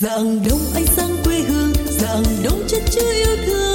Rạng đông ánh sáng quê hương, rạng đông chất chứa yêu thương.